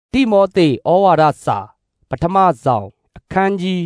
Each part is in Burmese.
တိမောသေဩဝါဒစာပထမဆောင်အခန်းကြီး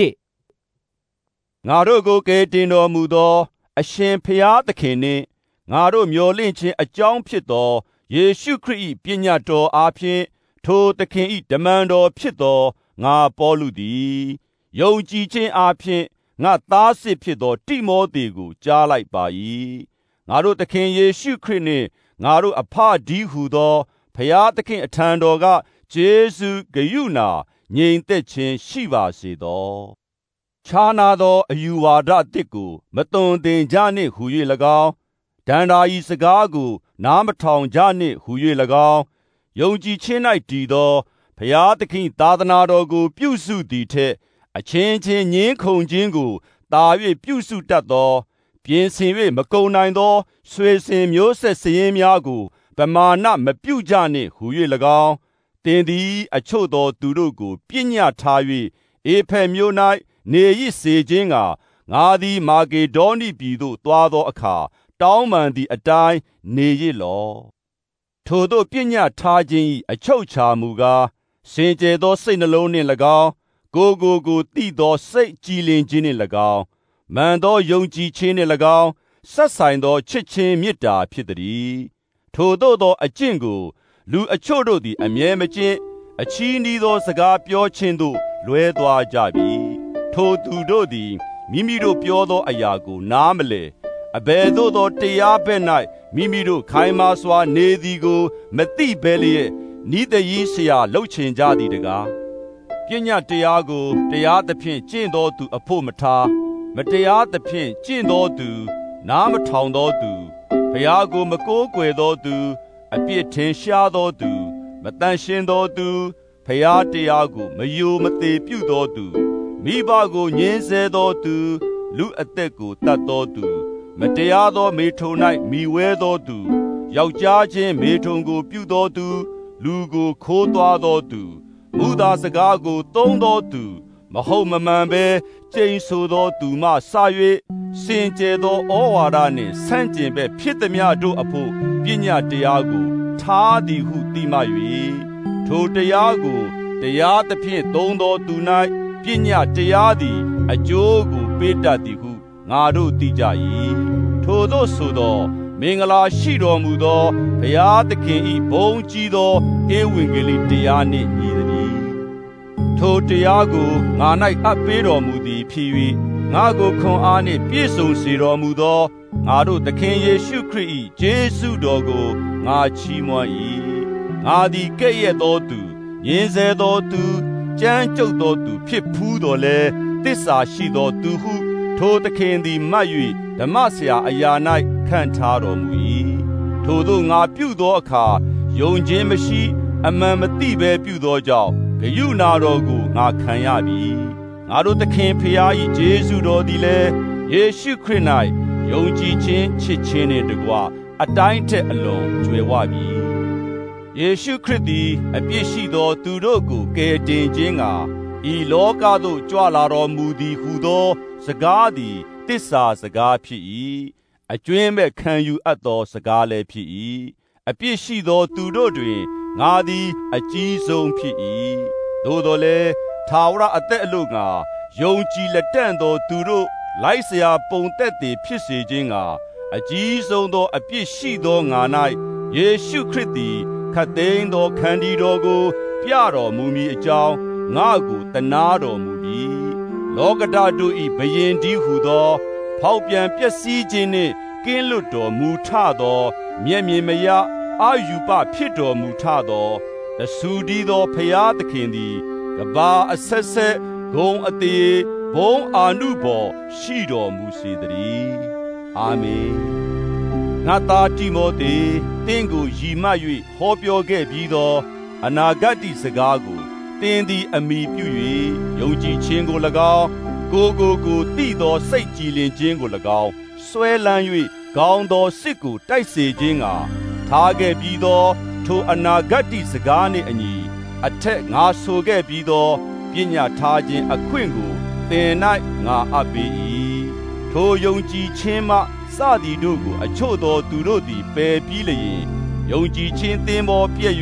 1 ငါတို့ကိုကယ်တင်တော်မူသောအရှင်ဖျားသခင်နှင့်ငါတို့မျှော်လင့်ခြင်းအကြောင်းဖြစ်သောယေရှုခရစ်၏ပညတ်တော်အားဖြင့်ထိုသခင်၏တမန်တော်ဖြစ်သောငါပေါလုသည်ယုံကြည်ခြင်းအားဖြင့်ငါသားစစ်ဖြစ်သောတိမောသေကိုကြားလိုက်ပါ၏ငါတို့သခင်ယေရှုခရစ်နှင့်ငါတို့အဖဒီဟုသောဖျားသခင်အထံတော်ကယေရှုဂရုဏာငြိမ်သက်ခြင်းရှိပါစေသောခြားနာသောအယူဝါဒအသစ်ကိုမသွန်သင်ကြနှင့်ဟူ၍၎င်းဒဏ္ဍာဤစကားကိုနားမထောင်ကြနှင့်ဟူ၍၎င်းယုံကြည်ခြင်း၌တည်သောဖျားသခင်သာသနာတော်ကိုပြုစုသည်ထက်အချင်းချင်းငြင်းခုန်ခြင်းကိုတာ၍ပြုစုတတ်သောပြင်ဆင်၍မကုန်နိုင်သောဆွေစဉ်မျိုးဆက်စည်းများကိုပမာဏမပြုကြနှင့်ဟူ၍၎င်းသင်သည်အချို့သောသူတို့ကိုပညတ်ထား၍အေဖက်မြို့၌နေရစ်စေခြင်းကငါသည်မာကေဒေါနိပြည်သို့သွားသောအခါတောင်းပန်သည့်အတိုင်းနေရစ်လောထိုသို့ပညတ်ထားခြင်း၏အချုပ်ချာမူကားစင်ကြယ်သောစိတ်နှလုံးနှင့်၎င်းကိုသိသောစိတ်ကြည်လင်ခြင်းနှင့်၎င်းမှန်သောယုံကြည်ခြင်းနှင့်၎င်းဆက်ဆိုင်သောချစ်ခြင်းမေတ္တာဖြစ်သည်ထိုသို့သောအကျင့်ကိုလူအချို့တို့သည်အမြဲမကျင့်အချည်းနှီးသောစကားပြောခြင်းသို့လွဲသွားကြပြီထိုသူတို့သည်မိမိတို့ပြောသောအရာကိုနားမလည်အဘယ်သို့သောတရားဘက်၌မိမိတို့ခိုင်မာစွာနေသည်ကိုမသိဘဲလျက်နီးသည်ဆရာလှုပ်ချင်ကြသည်တကားပညတ်တရားကိုတရားသဖြင့်ကျင့်သောသူအဖို့မထားမတရားသဖြင့်ကျင့်သောသူနားမထောင်သောသူဘုရားကိုမကိုးကွယ်သောသူအပြစ်ထင်ရှားသောသူမတန်ရှင်းသောသူဘုရားတရားကိုမယိုမသေးပြုသောသူမိဘကိုညှင်းဆဲသောသူလူအသက်ကိုတတ်သောသူမတရားသောမေထုံ၌မိဝဲသောသူယောက်ျားချင်းမေထုံကိုပြုသောသူလူကိုခိုးသွားသောသူမူသာစကားကိုသုံးသောသူမဟုတ်မမှန်ဘဲကျိန်ဆိုသောသူမှစ၍စင်ကြယ်သောဩဝါဒနှင့်ဆန့်ကျင်ဘက်ဖြစ်သည်များတို့အဖို့ပညာတရားကိုထားသည်ဟုသိမှ၍ထိုတရားကိုတရားသဖြင့်သုံးသောသူ၌ပညာတရားသည်အကျိုးကိုပေးတတ်သည်ဟုငါတို့သိကြ၏ထိုသို့ဆိုသောမင်္ဂလာရှိတော်မူသောဘုရားသခင်၏ဘုန်းကြီးသောဧဝံဂေလိတရားနှင့်ညီသည်ထိုတရားကိုငါ၌အပ်ပေးတော်မူသည်ဖြစ်၍ငါကိုခွန်အားနှင့်ပြည့်စုံစေတော်မူသောငါတို့သခင်ယေရှုခရစ်၏ကျေးဇူးတော်ကိုငါချီးမွမ်း၏ငါသည်ကဲ့ရဲ့သောသူညှင်းဆဲသောသူကြမ်းကြုတ်သောသူဖြစ်ဖူးတော်လဲသစ္စာရှိသောသူဟုထိုသခင်သည်မှတ်၍ဓမ္မဆရာအရာ၌ခန့်ထားတော်မူ၏ထိုသို့ငါပြုသောအခါယုံခြင်းမရှိအမှန်မသိဘဲပြုသောကြောင့်ဂရုဏာတော်ကိုငါခံရပြီငါတို့သခင်ဖျား၏ယေရှုတော်သည်လည်းယေရှုခရစ်၌ယုံကြည်ခြင်းချစ်ခြင်းနှင့်တကွအတိုင်းထက်အလွန်ကြွယ်ဝပြီယေရှုခရစ်သည်အပြစ်ရှိသောသူတို့ကိုကယ်တင်ခြင်းကဤလောကသို့ကြွလာတော်မူသည်ဟုသောစကားသည်သစ္စာစကားဖြစ်၏အကျွင်းမဲ့ခံယူအပ်သောစကားလည်းဖြစ်၏အပြစ်ရှိသောသူတို့တွင်ငါသည်အကြီးဆုံးဖြစ်၏သို့တော်လည်းထာဝရအသက်အလို့ငါယုံကြည်လက်တန့်သောသူတို့လိုက်เสียပုံသက်သည်ဖြစ်စေခြင်းကအကြီးဆုံးသောအပြစ်ရှိသောငါ၌ယေရှုခရစ်သည်ခတ်သိမ်းသောခန္တီတော်ကိုပြတော်မူမည်အကြောင်းငါကိုတနာတော်မူပြီးလောကဓာတ်တို့၏ဘယင်တည်းဟုသောဖောက်ပြန်ပျက်စီးခြင်းနှင့်ကင်းလွတ်တော်မူထသောမျက်မြင်မရအာယူပဖြစ်တော်မူထသောတဆူတည်းသောဖျားသခင်သည်ကဘာအဆက်ဆက်ဂုံအသေးဘုံအာနုဘော်ရှိတော်မူစေတည်းအာမင်ငါသားတိမောသေသင်ကိုရည်မှတ်၍ဟောပြောခဲ့ပြီးသောအနာဂတ်စကားကိုသင်သည်အမိပြု၍ယုံကြည်ခြင်းကို၎င်းကိုသိသောစိတ်ကြည်လင်ခြင်းကို၎င်းဆွဲလန်း၍ကောင်းသောစစ်ကိုတိုက်စေခြင်းကထားခဲ့ပြီးသောထိုအနာဂတ်စကားနှင့်အညီအထက်ငါဆိုခဲ့ပြီးသောပညာထားခြင်းအခွင့်ကိုသင်၌ငါအပ်ပေ၏ထိုယုံကြည်ခြင်းမှစသည်တို့ကိုအချို့သောသူတို့သည်ပယ်ပြီးလျင်ယုံကြည်ခြင်းသင်ပေါ်ပြည့်၍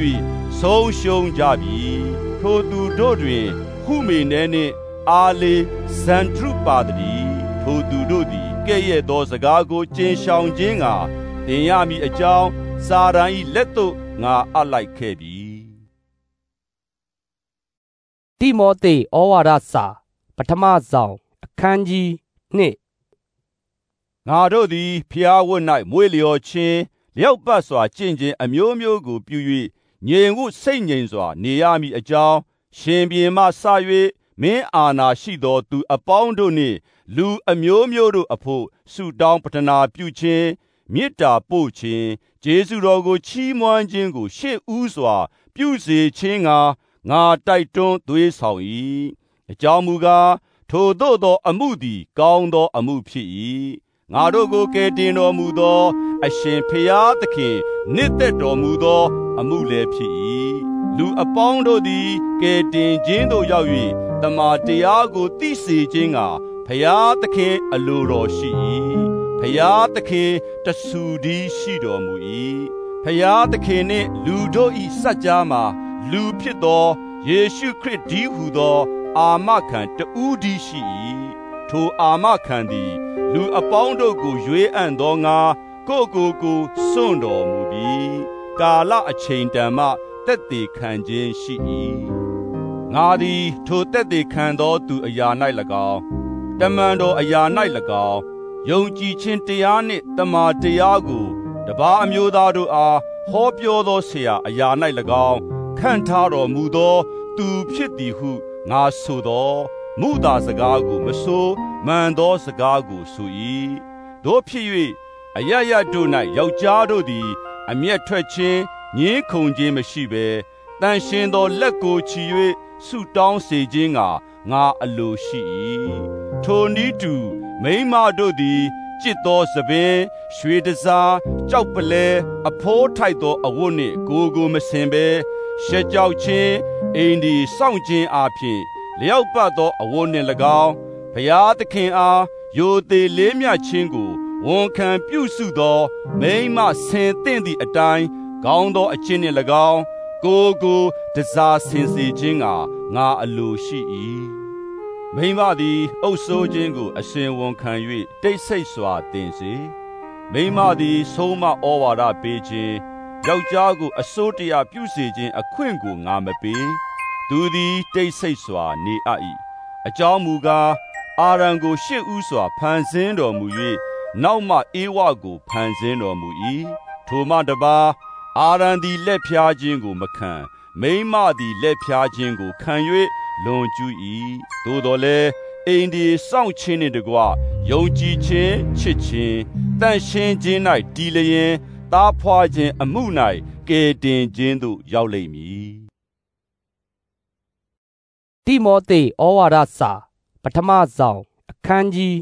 ဆုံးရှုံးကြပြီထိုသူတို့တွင်ဟုမေနဲနှင့်အာလေဇန်ဒရုပါတိထိုသူတို့သည်ကဲ့ရဲ့သောစကားကိုကျင်ရှောင်ခြင်းကသင်ရမည်အကြောင်းစာရန်၏လက်သို့ငါအပ်လိုက်ခဲ့ပြီတိမောသေဩဝါဒစာပထမဆောင်အခန်းကြီး2 ငါတို့သည်ဖျားဝတ်၌မွေးလျော်ခြင်းလျောက်ပတ်စွာကျင့်ခြင်းအမျိုးမျိုးကိုပြု၍ငြိမ်ဝတ်စိတ်ငြိမ်စွာနေရမည်အကြောင်းရှင်ဘုရင်မှစ၍မင်းအာဏာရှိသောသူအပေါင်းတို့နှင့်လူအမျိုးမျိုးတို့အဖို့ဆုတောင်းပတနာပြုခြင်းမေတ္တာပို့ခြင်းကျေးဇူးတော်ကိုချီးမွမ်းခြင်းကိုရှေ့ဦးစွာပြုစေခြင်းငါတိုက်တွန်းသွေးဆောင်၏အကြောင်းမူကားထိုသို့သောအမှုသည်ကောင်းသောအမှုဖြစ်၏ငါတို့ကိုကယ်တင်တော်မူသောအရှင်ဖျားသခင်နှစ်သက်တော်မူသောအမှုလည်းဖြစ်၏လူအပေါင်းတို့သည်ကယ်တင်ခြင်းသို့ရောက်၍တမန်တရားကိုသိစေခြင်းကဖျားသခင်အလိုတော်ရှိ၏ဖျားသခင်တဆူတည်းရှိတော်မူ၏ဖျားသခင်နှင့်လူတို့၏စัจ जाမှာလူဖြစ်သောယေရှုခရစ်တည်းဟူသောအာမခံတဦးတည်းရှိ၏ထိုအာမခံသည်လူအပေါင်းတို့ကိုရွေးအံ့သောငါကိုစွန့်တော်မူပြီးကာလအချိန်တန်မှသက်သေခံခြင်းရှိ၏ငါသည်ထိုသက်သေခံသောသူအရာ၌၎င်းတမန်တော်အရာ၌၎င်းယုံကြည်ခြင်းတရားနှင့်တမာတရားကိုတပါးအမျိုးသားတို့အားဟောပြောသောဆရာအရာ၌၎င်းခန့်ထားတော်မူသောသူဖြစ်သည်ဟုငါဆိုသောမူသာစကားကိုမဆိုမှန်သောစကားကိုဆို၏တို့ဖြစ်၍အရရတို့၌ယောက်ျားတို့သည်အမျက်ထွက်ခြင်းငင်းခုန်ခြင်းမရှိဘဲတန်ရှင်သောလက်ကိုချီ၍ဆုတောင်းစေခြင်းကငါအလိုရှိ၏ထိုနည်းတူမိန်းမတို့သည်จิตသောသပင်ရွှေတစားကြောက်ပလဲအဖိုးထိုက်သောအဝတ်နှင့်ကိုမစင်ဘဲရှက်ကြောက်ခြင်းအိမ်ဒီစောင့်ခြင်းအပြင်လျောက်ပတ်သောအဝတ်နှင့်၎င်းဘုရားသခင်အားယိုသေးလေးမြတ်ခြင်းကိုဝန်ခံပြုစုသောမိန်းမဆင်သင့်သည့်အတိုင်းကောင်းသောအကျင့်နှင့်၎င်းကိုတစားဆင်စေခြင်းကငါအလိုရှိ၏မိန်းမသည်အုပ်ဆိုးခြင်းကိုအစဉ်ဝန်ခံ၍တိတ်ဆိတ်စွာသင်စေမိန်းမသည်ဆုံးမဩဝါဒပေးခြင်းယောက်ျားကိုအစိုးတရားပြုစေခြင်းအခွင့်ကိုငါမပေးသူသည်တိတ်ဆိတ်စွာနေအပ်၏အကြောင်းမူကားအာရန်ကိုရှေ့ဦးစွာဖန်ဆင်းတော်မူ၍နောက်မှဧဝကိုဖန်ဆင်းတော်မူ၏ထိုမှတပါးအာရန်သည်လက်ဖြားခြင်းကိုမခံမိန်းမသည်လက်ဖြားခြင်းကိုခံ၍လွန်ကျူး၏သို့တော်လည်းအိမ်ဒီစောင့်ခြင်းနှင့်တကွယုံကြည်ခြင်းချစ်ခြင်းတန်ရှင်းခြင်း၌တည်လျင်သားဖွာခြင်းအမှု၌ကယ်တင်ခြင်းသို့ရောက်လိမ့်မည်တိမောသေဩဝါဒစာပထမဆောင်အခန်းကြီး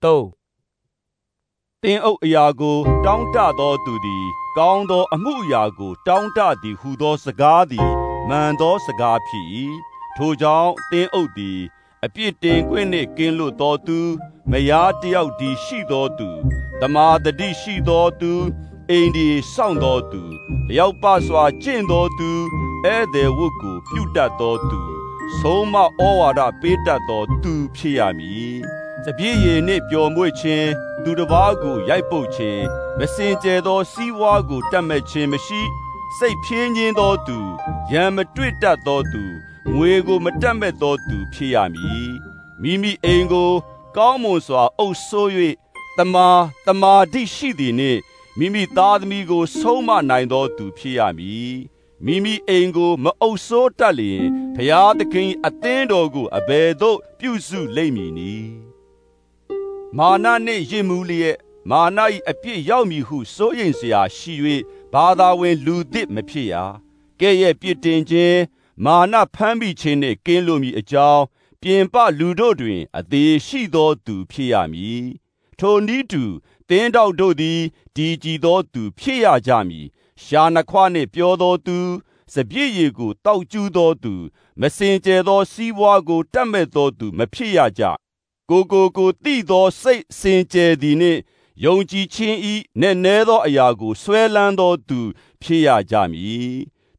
3 သင်အုပ်အရာကိုတောင်းတသောသူသည်ကောင်းသောအမှုအရာကိုတောင်းတသည်ဟုသောစကားသည်မှန်သောစကားဖြစ်၏ထိုကြောင့်သင်အုပ်သည်အပြစ်တင်ခွင့်နှင့်ကင်းလွတ်သောသူမယားတယောက်တည်းရှိသောသူတမာတတိရှိသောသူအိမ်ဒီစောင့်သောသူလျောက်ပတ်စွာကျင့်သောသူဧည့်သည်ဝတ်ကိုပြုတတ်သောသူဆုံးမဩဝါဒပေးတတ်သောသူဖြစ်ရမည်စပြည့်ရည်နှင့်ပျော်မွေ့ခြင်းသူတစ်ပါးကိုရိုက်ပုတ်ခြင်းမစင်ကြယ်သောစီးပွားကိုတတ်မဲ့ခြင်းမရှိစိတ်ဖြင်းခြင်းသောသူရန်မတွေ့တတ်သောသူငွေကိုမတတ်မဲ့သောသူဖြစ်ရမည်မိမိအိမ်ကိုကောင်းမွန်စွာအုပ်စိုး၍တမာတိရှိသည်နှင့်မိမိသားသမီးကိုဆုံးမနိုင်သောသူဖြစ်ရမည်မိမိအိမ်ကိုမအုပ်စိုးတတ်လျင်ဘုရားသခင်အသင်းတော်ကိုအဘယ်သို့ပြုစုလိမ့်မည်နည်းမာနနှင့်ယစ်မူးလျက်မာန၏အပြစ်ရောက်မည်ဟုစိုးရိမ်เสียရှိ၍ဘာသာဝင်လူသစ်မဖြစ်ရကဲ့ရဲ့ပြစ်တင်ခြင်းမာနဖမ်းမိခြင်းနှင့်ကင်းလွတ်မည်အကြောင်းပြင်ပလူတို့တွင်အသေးရှိသောသူဖြစ်ရမည်ထိုနည်းတူသင်းတော်တို့သည်တည်ကြည်သောသူဖြစ်ရကြမည်ရှာနှခွနှင့်ပြောသောသူစပြည့်ရည်ကိုတောက်ကျူးသောသူမစင်ကြယ်သောစီးပွားကိုတတ်မဲ့သောသူမဖြစ်ရကြကိုသိသောစိတ်စင်ကြယ်သည်နှင့်ယုံကြည်ခြင်းဤနည်းနည်းသောအရာကိုဆွဲလန်းသောသူဖြစ်ရကြမည်သူ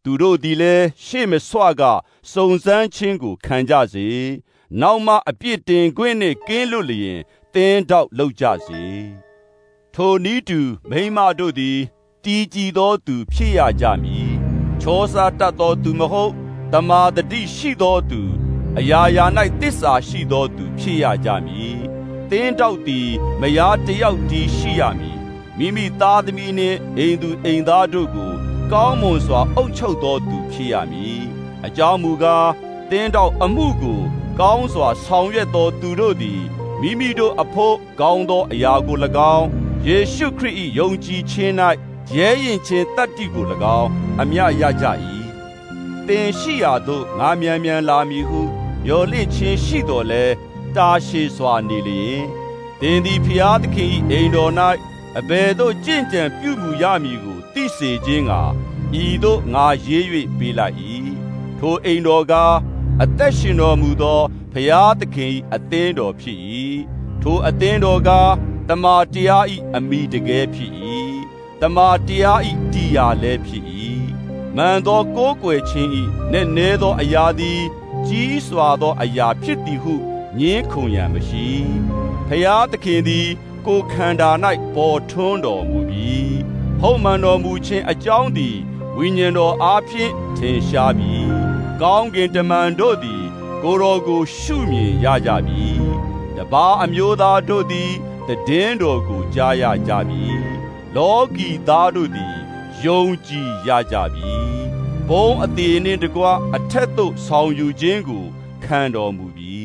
သူတို့သည်လည်းရှေ့မဆွကစုံစမ်းခြင်းကိုခံကြစေနောက်မှအပြစ်တင်ခွင့်နှင့်ကင်းလွတ်လျင်သင်းထောက်လုပ်ကြစေထိုနည်းတူမိန်းမတို့သည်တည်ကြည်သောသူဖြစ်ရကြမည်ချောစားတတ်သောသူမဟုတ်တမာတတိရှိသောသူအရာရာ၌သစ္စာရှိသောသူဖြစ်ရကြမည်သင်းထောက်သည်မယားတယောက်တည်းရှိရမည်မိမိသားသမီးနှင့်အိမ်သူအိမ်သားတို့ကိုကောင်းမွန်စွာအုပ်ချုပ်သောသူဖြစ်ရမည်အကြောင်းမူကားသင်းထောက်အမှုကိုကောင်းစွာဆောင်ရွက်သောသူတို့သည်မိမိတို့အဖို့ကောင်းသောအရာကို၎င်းယေရှုခရစ်၏ယုံကြည်ခြင်း၌ရဲရင်ခြင်းတတ္တိကို၎င်းအမြတ်ရကြ၏သင်ရှိရာသို့ငါမြန်မြန်လာမည်ဟုမျှော်လင့်ခြင်းရှိတော်လဲတာရှည်စွာနေလျင်သင်သည်ဖျားသခင်၏အိမ်တော်၌အဘယ်သို့ကြင်ကြံပြုမှုရမည်ကိုသိစေခြင်းကဤသို့ငါရေး၍ပေးလိုက်၏ထိုအိမ်တော်ကအသက်ရှင်တော်မူသောဖျားသခင်၏အသင်းတော်ဖြစ်၏ထိုအသင်းတော်ကတမန်တရား၏အမိတကယ်ဖြစ်၏တမန်တရား၏တရားလည်းဖြစ်၏မှန်သောကိုးကွယ်ခြင်း၏နည်းနည်းသောအရာသည်ကြီးစွာသောအရာဖြစ်သည်ဟုငြင်းခုန်ရန်မရှိဖျားသခင်သည်ကိုယ်ခန္ဓာ၌ပေါ်ထွန်းတော်မူပြီးဟုတ်မှန်တော်မူခြင်းအကြောင်းသည်ဝိညာဉ်တော်အားဖြင့်ထင်ရှားပြီးကောင်းကင်တမန်တို့သည်ကိုယ်တော်ကိုရှုမြင်ရကြပြီတပါးအမျိုးသားတို့သည်တည်င်းတော်ကိုကြားရကြပြီလောကီသားတို့သည်ယုံကြည်ရကြပြီဘုံအသေးနှင့်တကွအထက်သို့ဆောင်ယူခြင်းကိုခံတော်မူပြီ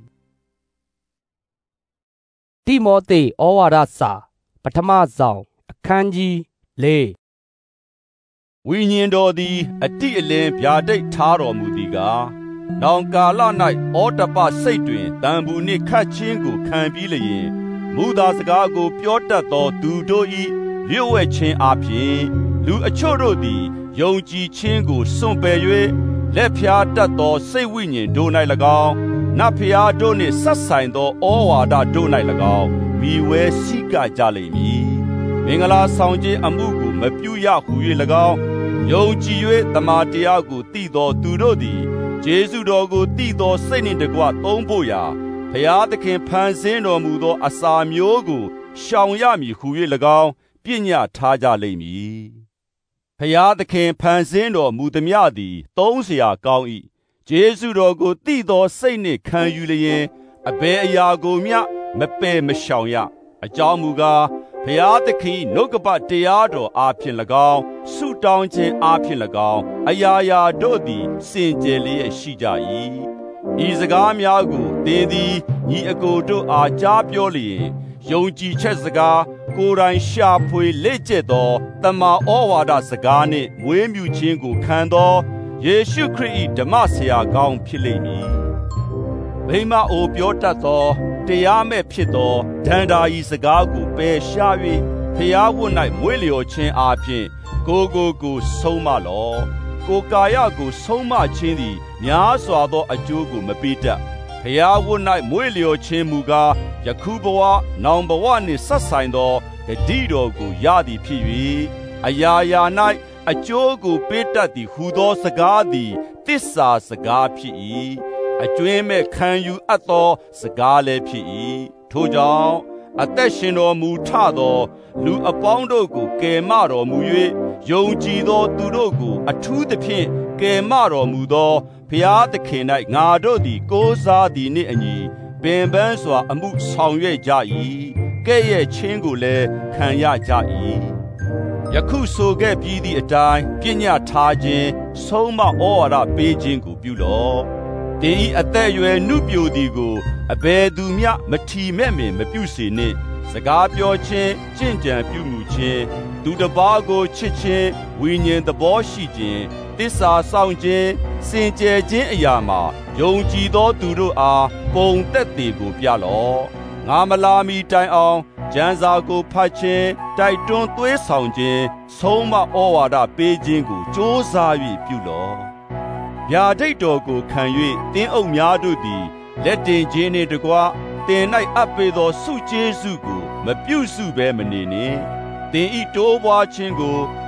တိမောသေဩဝါဒစာပထမဆောင်အခန်းကြီး၄ဝိညာဉ်တော်သည်အတိအလင်းဗျာဒိတ်ထားတော်မူသည်ကားနောင်ကာလ၌ဩတ္တပစိတ်တွင်တန်ဘူးနှင့်ခတ်ခြင်းကိုခံပြီးလျင်မူသာစကားကိုပြောတတ်သောသူတို့၏လျှို့ဝှက်ခြင်းအပြင်လူအချို့တို့သည်ယုံကြည်ခြင်းကိုစွန့်ပယ်၍လက်ဖြားတတ်သောစိတ်ဝိညာဉ်တို့၌၎င်းနတ်ဖျားတို့နှင့်ဆက်ဆိုင်သောဩဝါဒတို့၌၎င်းမိဝဲစိကကြလိမ့်မည်မင်္ဂလာဆောင်ခြင်းအမှုကိုမပြုရဟု၍၎င်းယုံကြည်၍တမန်တရားကိုသိသောသူတို့သည်ယေရှုတော်ကိုသိသောစိတ်နှင့်တကွသုံးဖို့ရာဖျားသခင်ဖန်ဆင်းတော်မူသောအစာမျိုးကိုရှောင်ရမည်ဟု၍၎င်းပညတ်ထားကြလိမ့်မည်ဖျားသခင်ဖန်ဆင်းတော်မူသည်များသည်သုံးเสียကောင်း၏ယေရှုတော်ကိုသိသောစိတ်နှင့်ခံယူလျင်အဘယ်အရာကိုမျှမပယ်မရှောင်ရအကြောင်းမူကားဖျားသခင်နှုတ်ကပတ်တရားတော်အားဖြင့်၎င်းဆုတောင်းခြင်းအားဖြင့်၎င်းအရာရာတို့သည်စင်ကြယ်လျက်ရှိကြ၏ဤစကားများကိုသင်သည်ညီအကိုတို့အားကြားပြောလျင်ယုံကြည်ချက်စကားကိုယ်တိုင်ရှာဖွေလေ့ကျက်သောတမန်ဩဝါဒစကားနှင့်မွေးမြူခြင်းကိုခံသောယေရှုခရစ်၏ဓမ္မဆရာကောင်းဖြစ်လိမ့်မည်မိမအိုပြောတတ်သောတရားမဲ့ဖြစ်သောဒန္တာဤစကားကိုပယ်ရှား၍ဖျားဝတ်၌မွေးလျော်ခြင်းအားဖြင့်ကိုဆုံးမလောကိုကာယကိုဆုံးမခြင်းသည်များစွာသောအကျိုးကိုမပေးတတ်ဖျားဝတ်၌မွေးလျော်ခြင်းမူကားယခုဘဝနောင်ဘဝနှင့်ဆက်ဆိုင်သောဂတိတော်ကိုရသည်ဖြစ်၍အရာရာ၌အကျိုးကိုပေးတတ်သည်ဟူသောစကားသည်တစ္ဆာစကားဖြစ်၏အကျွင်းမဲ့ခံယူအပ်သောစကားလည်းဖြစ်၏ထိုကြောင့်အသက်ရှင်တော်မူထသောလူအပေါင်းတို့ကိုကယ်မတော်မူ၍ယုံကြည်သောသူတို့ကိုအထူးသဖြင့်ကယ်မတော်မူသောဘုရားသခင်၌ငါတို့သည်ကိုးစားသည်နှင့်အညီပင်ပန်းစွာအမှုဆောင်ရွက်ကြ၏ကဲ့ရဲ့ခြင်းကိုလည်းခံရကြ၏ယခုဆိုခဲ့ပြီးသည့်အတိုင်းပညတ်ထားခြင်းဆုံးမဩဝါဒပေးခြင်းကိုပြုလော့တင်ဤအသက်အရွယ်နုပြိုသည်ကိုအဘယ်သူမျှမထီမဲ့မင်မပြုစေနှင့်စကားပြောခြင်းကြင်ကြံပြုမှုခြင်းသူတစ်ပါးကိုချစ်ခြင်းဝိညာဉ်သဘောရှိခြင်းသစ္စာဆောင်ခြင်းစင်ကြယ်ခြင်းအရာမှာယုံကြည်သောသူတို့အားပုံသက်သေကိုပြလော့ငါမလာမီတိုင်အောင်ကျမ်းစာကိုဖတ်ခြင်းတိုက်တွန်းသွေးဆောင်ခြင်းဆုံးမဩဝါဒပေးခြင်းကိုကြိုးစား၍ပြုလော့ဗျာဒိတ်တော်ကိုခံ၍တင်းအုပ်များတို့သည်လက်တင်ခြင်းနှင့်တကွတင်၌အပ်ပေသောဆုကျေးဇူးကိုမပြုစုဘဲမနေနှင့်တင်ဤတိုးပွားခြင်းကို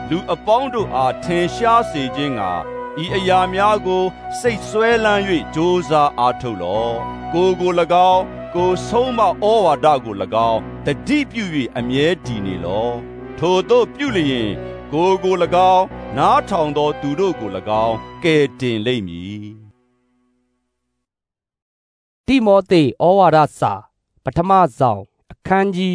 လူအပေါင်းတို့အားထင်ရှားစေခြင်းငှာဤအရာများကိုစိတ်ဆွဲလန်း၍ကြိုးစားအားထုတ်လော့ကို၎င်းကိုဆုံးမဩဝါဒကို၎င်းတတိပြု၍အမြဲတည်နေလော့ထို့သို့ပြုလျင်ကို၎င်းနားထောင်သောသူတို့ကို၎င်းကယ်တင်လိမ့်မည်တိမောသေဩဝါဒစာပထမဆောင်အခန်းကြီး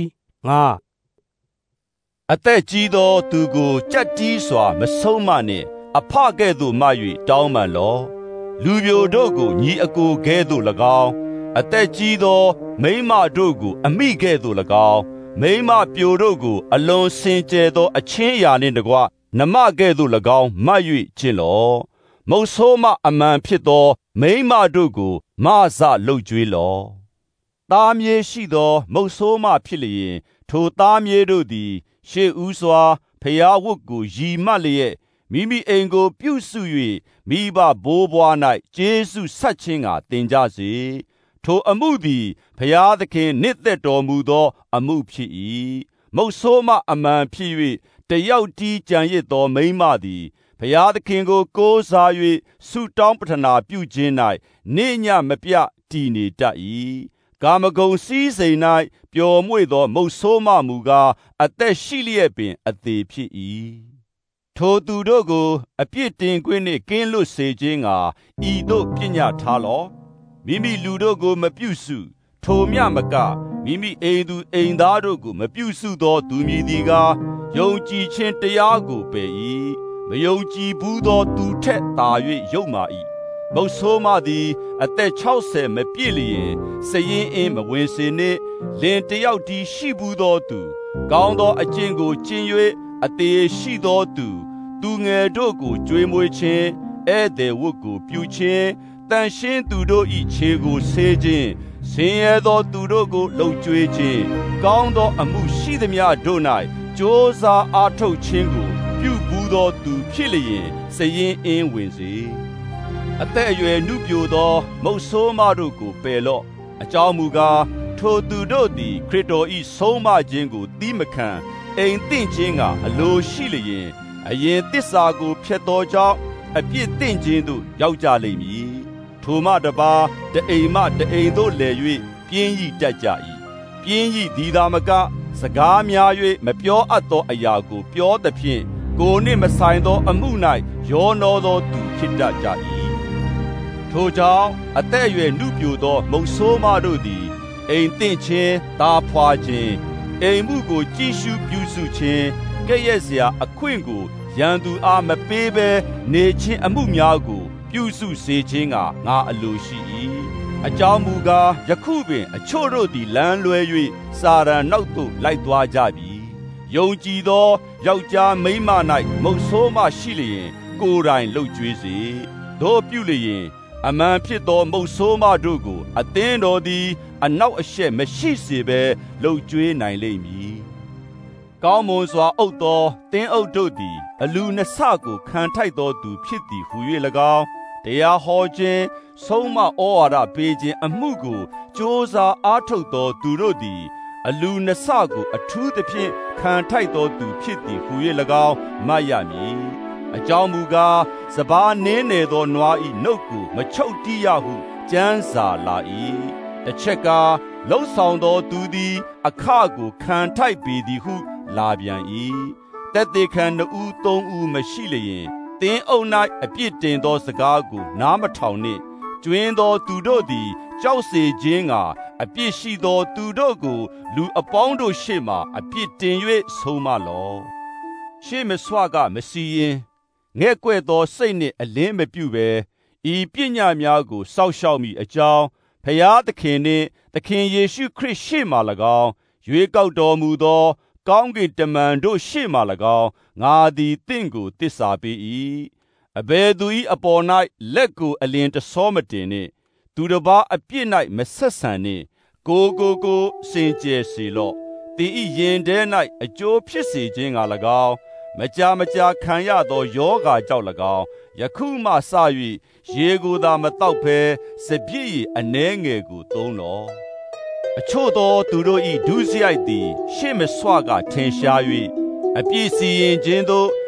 9 အသက်ကြီးသောသူကိုကြက်တီးစွာမဆုံးမနှင့်အဖကဲ့သို့မှ၍တောင်းပန်လော့လူပြိုတို့ကိုညီအကိုကဲ့သို့၎င်းအသက်ကြီးသောမိန်းမတို့ကိုအမိကဲ့သို့၎င်းမိန်းမပြိုတို့ကိုအလွန်စင်ကြယ်သောအချင်းအရာနှင့်တကွနမကဲ့သို့၎င်းမှတ်၍ကျင့်လော့မုတ်ဆိုးမအမှန်ဖြစ်သောမိန်းမတို့ကိုမစလှုပ်ကြွေးလော့သားမြေးရှိသောမုတ်ဆိုးမဖြစ်လျင်ထိုသားမြေးတို့သည်ရှေ့ဦးစွာဖျားဝတ်ကိုရည်မှတ်လျက်မိမိအိမ်ကိုပြုစု၍မိဘဘိုးဘွား၌ကျေးဇူးဆက်ခြင်းကသင်ကြစေထိုအမှုသည်ဘုရားသခင်နှစ်သက်တော်မူသောအမှုဖြစ်၏မုတ်ဆိုးမအမှန်ဖြစ်၍တယောက်တည်းကြံရစ်သောမိန်းမသည်ဘုရားသခင်ကိုကိုးစား၍ဆုတောင်းပတနာပြုခြင်း၌နေ့ညမပြတ်တည်နေတတ်၏ကာမဂုဏ်စည်းစိမ်၌ပျော်မွေ့သောမုတ်ဆိုးမမူကားအသက်ရှိလျက်ပင်အသေးဖြစ်၏ထိုသူတို့ကိုအပြစ်တင်ခွင့်နှင့်ကင်းလွတ်စေခြင်းငှာဤသို့ပညတ်ထားလော့မိမိလူတို့ကိုမပြုစုထိုမျှမကမိမိအိမ်သူအိမ်သားတို့ကိုမပြုစုသောသူမည်သည်ကားယုံကြည်ခြင်းတရားကိုပယ်၏မယုံကြည်ဘူးသောသူထက်သာ၍ယုတ်မာ၏မုတ်ဆိုးမသည်အသက်60မပြည့်လျင်စရင်အင်းမဝင်စေနှင့်လင်တယောက်တည်းရှိဘူးသောသူကောင်းသောအကျင့်ကိုကျင့်၍အသေးရှိသောသူငယ်တို့ကိုကြွေးမွေးခြင်းဧည့်သည်ဝတ်ကိုပြုခြင်းတန်ရှင်းသူတို့၏ခြေကိုဆေးခြင်းဆင်းရဲသောသူတို့ကိုလှုပ်ကြွေးခြင်းကောင်းသောအမှုရှိသမျှတို့၌ကြိုးစားအားထုတ်ခြင်းကိုပြုဘူးသောသူဖြစ်လျင်စရင်အင်းဝင်စေအသက်အရွယ်နုပြိုသောမုတ်ဆိုးမတို့ကိုပယ်လော့အကြောင်းမူကားထိုသူတို့သည်ခရစ်တော်၏ဆုံးမခြင်းကိုသီးမခံအိမ်သင့်ခြင်းကအလိုရှိလျင်အရင်သစ္စာကိုဖျက်သောကြောင့်အပြစ်သင့်ခြင်းသို့ရောက်ကြလိမ့်မည်ထိုမှတပါတအိမ်မှတအိမ်သို့လဲ၍ပြင်းရည်တတ်ကြ၏ပြင်းရည်သည်သာမကစကားများ၍မပြောအပ်သောအရာကိုပြောသဖြင့်ကိုယ်နှင့်မဆိုင်သောအမှု၌ရောနှောသောသူဖြစ်တတ်ကြ၏ထိုကြောင့်အသက်အရွယ်နုပြိုသောမုတ်ဆိုးမတို့သည်အိမ်သင့်ခြင်းသားဖွာခြင်းအိမ်မှုကိုကြည့်ရှုပြုစုခြင်းကဲ့ရဲ့စရာအခွင့်ကိုရန်သူအားမပေးဘဲနေခြင်းအမှုများကိုပြုစုစေခြင်းကငါအလိုရှိ၏အကြောင်းမူကားယခုပင်အချို့တို့သည်လမ်းလွဲ၍စာရန်နောက်သို့လိုက်သွားကြပြီယုံကြည်သောယောက်ျားမိန်းမ၌မုတ်ဆိုးမရှိလျင်ကိုယ်တိုင်လှုပ်ကြွေးစေတို့ပြုလျင်အမှန်ဖြစ်သောမုတ်ဆိုးမတို့ကိုအသင်းတော်သည်အနောက်အရှက်မရှိစေဘဲလှုပ်ကြွေးနိုင်လိမ့်မည်ကောင်းမွန်စွာအုပ်သောတင်းအုပ်တို့သည်အလူနှစ်ဆကိုခံထိုက်သောသူဖြစ်သည်ဟူ၍၎င်းတရားဟောခြင်းဆုံးမဩဝါဒပေးခြင်းအမှုကိုကြိုးစားအားထုတ်သောသူတို့သည်အလူနှစ်ဆကိုအထူးသဖြင့်ခံထိုက်သောသူဖြစ်သည်ဟူ၍၎င်းမှတ်ရမည်အကြောင်းမူကားစပါးနင်းနေသောနွား၏နှုတ်ကိုမချုပ်တီးရဟုကျမ်းစာလာ၏တစ်ချက်ကားလှုပ်ဆောင်သောသူသည်အခကိုခံထိုက်ပေသည်ဟုလာပြန်၏တက်သေးခံ2ဦး3ဦးမရှိလျင်တင်းအုပ်၌အပြစ်တင်သောစကားကိုနားမထောင်နှင့်ကျွင်းသောသူတို့သည်ကြောက်စေခြင်းကအပြစ်ရှိသောသူတို့ကိုလူအပေါင်းတို့ရှေ့မှအပြစ်တင်၍ဆုံးမလော့ရှေ့မဆွကမစီရင်ငဲ့ကွဲ့သောစိတ်နှင့်အလင်းမပြုဘဲဤပညာများကိုစောင့်ရှောက်မိအကြောင်းဖျားသခင်နှင့်သခင်ယေရှုခရစ်ရှေ့မှ၎င်းရွေးကောက်တော်မူသောကောင်းကင်တမန်တို့ရှေ့မှ၎င်းငါသည်သင်ကိုသစ္စာပေး၏အဘယ်သူ၏အပေါ်၌လက်ကိုအလင်းတဆောမတင်နှင့်သူတစ်ပါးအပြစ်၌မဆက်ဆံနှင့်ကိုစင်ကြယ်စေလော့သင်၏ရင်ထဲ၌အကျိုးဖြစ်စေခြင်းက၎င်းမကြာခံရသောယောဂါကြောင့်၎င်းယခုမှစ၍ရေကိုသာမတောက်ဘဲစပြည့်ရည်အနှဲငယ်ကိုသုံးလော့အချို့သောသူတို့၏ဒုစရိုက်သည်ရှေ့မဆွကထင်ရှား၍အပြစ်စီရင်ခြင်းသို့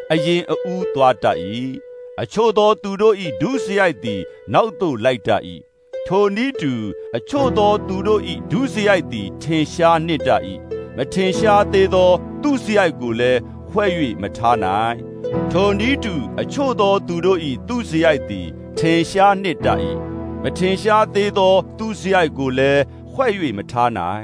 အရင်အဦးသွားတတ်၏အချို့သောသူတို့၏ဒုစရိုက်သည်နောက်သို့လိုက်တတ်၏ထိုနည်းတူအချို့သောသူတို့၏ဒုစရိုက်သည်ထင်ရှားနှင့်တတ်၏မထင်ရှားသေးသောသူစရိုက်ကိုလည်းဖွဲ့၍မထားနိုင်ထိုနည်းတူအချို့သောသူတို့၏သူစရိုက်သည်ထင်ရှားနှင့်တတ်၏မထင်ရှားသေးသောသူစရိုက်ကိုလည်းဖွဲ့၍မထားနိုင်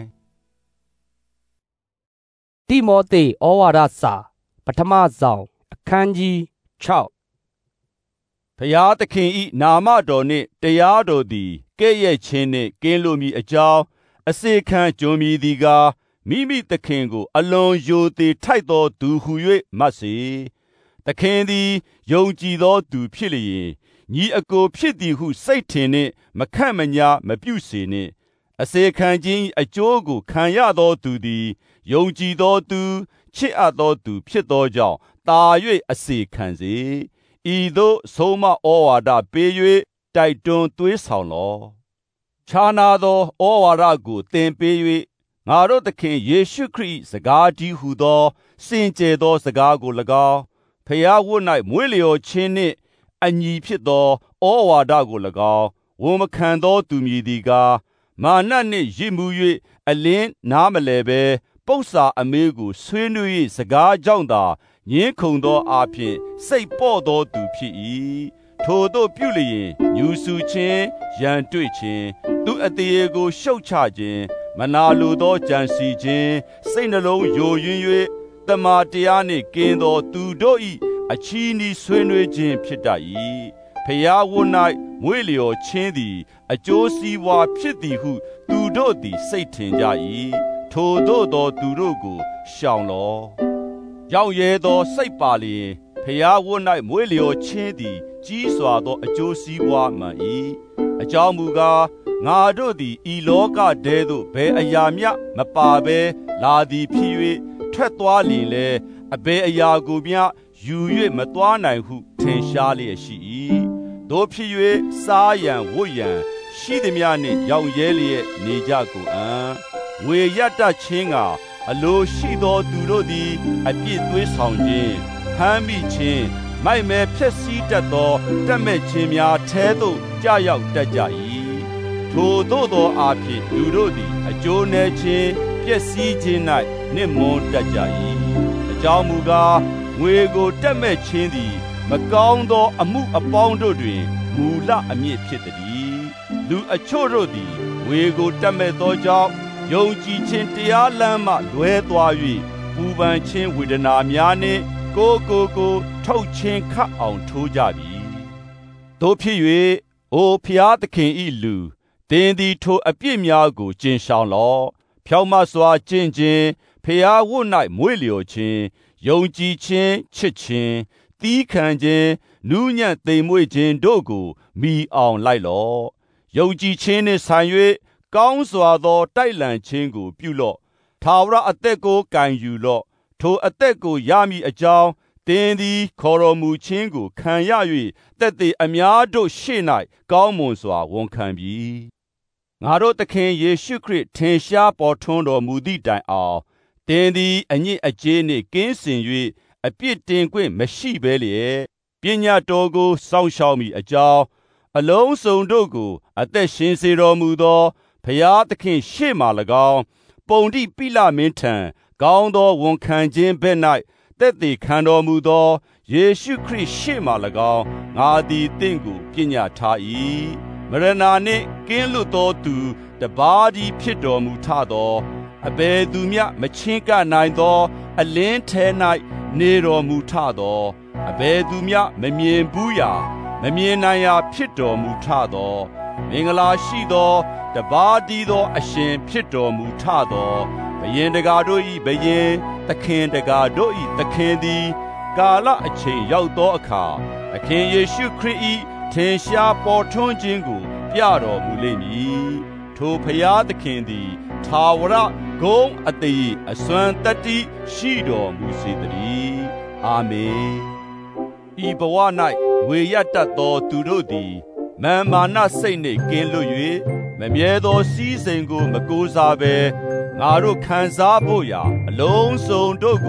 တိမောသေဩဝါဒစာပထမဆောင်အခန်းကြီး6 ဖျားသခင်၏နာမတော်နှင့်တရားတော်သည်ကဲ့ရဲ့ခြင်းနှင့်ကင်းလွတ်မည်အကြောင်းအစေခံကြုံမည်သည်ကားမိမိသခင်ကိုအလွန်ယိုသေးထိုက်သောသူဟု၍မှတ်စေသခင်သည်ယုံကြည်သောသူဖြစ်လျင်ညီအကိုဖြစ်သည်ဟုစိတ်ထင်နှင့်မခန့်မညာမပြုစေနှင့်အစေခံခြင်းအကျိုးကိုခံရသောသူသည်ယုံကြည်သောသူချစ်အပ်သောသူဖြစ်သောကြောင့်တာ၍အစေခံစေဤသို့ဆုံးမဩဝါဒပေး၍တိုက်တွန်းသွေးဆောင်လောခြားနာသောဩဝါဒကိုသင်ပေး၍ငါတို့သခင်ယေရှုခရစ်စကားတည်းဟုသောစင်ကြယ်သောစကားကို၎င်းဖျားဝတ်၌မွေးလျော်ခြင်းနှင့်အညီဖြစ်သောဩဝါဒကို၎င်းဝန်မခံသောသူမည်သည်ကားမာနနှင့်ရစ်မှု၍အလင်းနားမလဲဘဲပု္ပ္ပာအမေးကိုဆွေးနွေး၍စကားကြောင့်သာငင်းခုန်သောအားဖြင့်စိတ်ပေါ့သောသူဖြစ်၏ထိုတို့ပြုလျင်ညူဆူခြင်းရန်တွေ့ခြင်းသူအတရေကိုရှုတ်ချခြင်းမနာလိုသောကြံစီခြင်းစိတ်နှလုံးယိုယွင်း၍တမာတရားနှင့်ကင်းသောသူတို့၏အချီးနှီးဆွေးနွေးခြင်းဖြစ်တတ်၏ဖျားဝတ်၌မွေးလျော်ခြင်းသည်အကျိုးစီးပွားဖြစ်သည်ဟုသူတို့သည်စိတ်ထင်ကြ၏ထိုတို့သောသူတို့ကိုရှောင်လောရောက်ရဲသောစိတ်ပါလျင်ဖျားဝတ်၌မွေးလျော်ခြင်းသည်ကြီးစွာသောအကျိုးစီးပွားမှန်၏အကြောင်းမူကားငါတို့သည်ဤလောကတည်းသို့ဘယ်အရာမျှမပါဘဲလာသည်ဖြစ်၍ထွက်သွားလျင်လည်းအဘယ်အရာကိုမျှယူ၍မသွားနိုင်ဟုထင်ရှားလျက်ရှိ၏တို့ဖြစ်၍စားရန်ဝတ်ရန်ရှိသည်များနှင့်ရောက်ရဲလျက်နေကြကုန်အံ့ဝေရတတ်ခြင်းကအလိုရှိသောသူတို့သည်အပြစ်သွေးဆောင်ခြင်းဖမ်းမိခြင်းမိုက်မဲဖျက်ဆီးတတ်သောတက်မဲ့ခြင်းများထဲသို့ကြာရောက်တတ်ကြ၏ထိုသို့သောအားဖြင့်လူတို့သည်အကျိုးနည်းခြင်းပျက်စီးခြင်း၌နှင့်မွန်းတတ်ကြ၏အကြောင်းမူကားငွေကိုတက်မဲ့ခြင်းသည်မကောင်းသောအမှုအပေါင်းတို့တွင်မူလအမြစ်ဖြစ်သည်လူအချို့တို့သည်ငွေကိုတက်မဲ့သောကြောင့်ယုံကြည်ခြင်းတရားလမ်းမှလွဲသွား၍ပူပန်ခြင်းဝေဒနာများနှင့်ကိုထုတ်ခြင်းခတ်အောင်ထိုးကြပြီတို့ဖြစ်၍အိုဖျားသခင်၏လူသင်သည်ထိုအပြစ်များကိုကျင့်ရှောင်လော့ဖြောင့်မတ်စွာကျင့်ခြင်းဖျားဝတ်၌မွေးလျော်ခြင်းယုံကြည်ခြင်းချစ်ခြင်းသီးခံခြင်းနူးညံ့သိမ်မွေ့ခြင်းတို့ကိုမိအောင်လိုက်လော့ယုံကြည်ခြင်းနှင့်ဆိုင်၍ကောင်းစွာသောတိုက်လှန်ခြင်းကိုပြုလော့ထာဝရအသက်ကိုကင်ယူလော့ထိုအသက်ကိုရမည်အကြောင်းသင်သည်ခေါ်တော်မူခြင်းကိုခံရ၍သက်သေအများတို့ရှေ့၌ကောင်းမွန်စွာဝန်ခံပြီငါတို့သခင်ယေရှုခရစ်ထင်ရှားပေါ်ထွန်းတော်မူသည့်တိုင်အောင်သင်သည်အညစ်အကြေးနှင့်ကင်းစင်၍အပြစ်တင်ခွင့်မရှိဘဲလျက်ပညာတော်ကိုစောင့်ရှောက်မိအကြောင်းအလုံးစုံတို့ကိုအသက်ရှင်စေတော်မူသောဖျားသခင်ရှေ့မှ၎င်းပုန္တိပိလမင်းထံကောင်းသောဝန်ခံခြင်းဘက်၌သက်သေခံတော်မူသောယေရှုခရစ်ရှေ့မှ၎င်းငါသည်သင်ကိုပညာထား၏မရဏနှင့်ကင်းလွတ်သောသူတပါးသည်ဖြစ်တော်မူထသောအဘယ်သူမျှမချင်းကနိုင်သောအလင်းထဲ၌နေတော်မူထသောအဘယ်သူမျှမမြင်ဘူးရာမမြင်နိုင်ရာဖြစ်တော်မူထသောမင်္ဂလာရှိသောတပါးတည်းသောအရှင်ဖြစ်တော်မူထသောဘုရင်တကာတို့၏ဘုရင်သခင်တကာတို့၏သခင်သည်ကာလအချိန်ရောက်သောအခါသခင်ယေရှုခရစ်၏ထင်ရှားပေါ်ထွန်းခြင်းကိုပြတော်မူလိမ့်မည်ထိုဖျားသခင်သည်ထာဝရဂုဏ်အသရေအစွမ်းတတ္တိရှိတော်မူစေတည်းအာမင်ဤဘဝ၌ဝေရတတ်သောသူတို့သည်မာနစိတ်နှင့်ကင်းလွတ်၍မမြဲသောစည်းစိမ်ကိုမကိုးစားဘဲငါတို့ခံစားဖို့ရာအလုံးစုံတို့ကို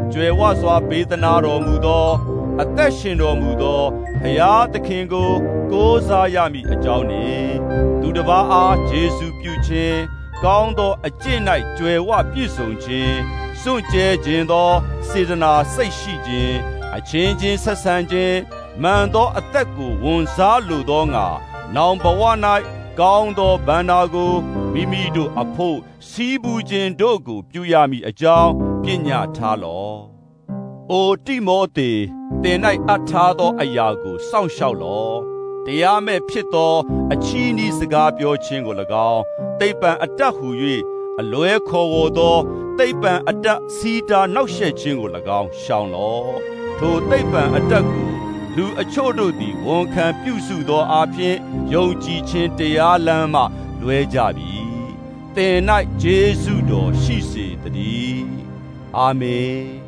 ကြွယ်ဝစွာပေးသနာတော်မူသောအသက်ရှင်တော်မူသောဘုရားသခင်ကိုကိုးစားရမည်အကြောင်းနှင့်သူတစ်ပါးအားယေရှုပြုခြင်းကောင်းသောအကျင့်၌ကြွယ်ဝပြည့်စုံခြင်းစွန့်ကြဲခြင်းသောစေတနာစိတ်ရှိခြင်းအချင်းချင်းဆက်ဆံခြင်းမှန်သောအသက်ကိုဝန်စားလိုသောငါနောင်ဘဝ၌ကောင်းသောဗန္နာကိုမိမိတို့အဖို့စီးပူးခြင်းတို့ကိုပြုရမည်အကြောင်းပညာထားလော့။အိုတိမောသေသင်၌အပ်ထားသောအရာကိုစောင့်ရှောက်လော့။တရားမဲ့ဖြစ်သောအချီးနှီးစကားပြောခြင်းကို၎င်းသိပ္ပံအတတ်ဟူ၍အလွဲခေါ်ဝေါ်သောသိပ္ပံအတတ်စီးတာနှောက်ယှက်ခြင်းကို၎င်းရှောင်လော့။ထိုသိပ္ပံအတတ်ကိုလူအချို့တို့သည်ဝန်ခံပြုစုသောအပြင်ယုံကြည်ခြင်းတရားလမ်းမှလွဲကြပြီ။သင်၌ယေရှုတော်ရှိစေတည်း။အာမင်။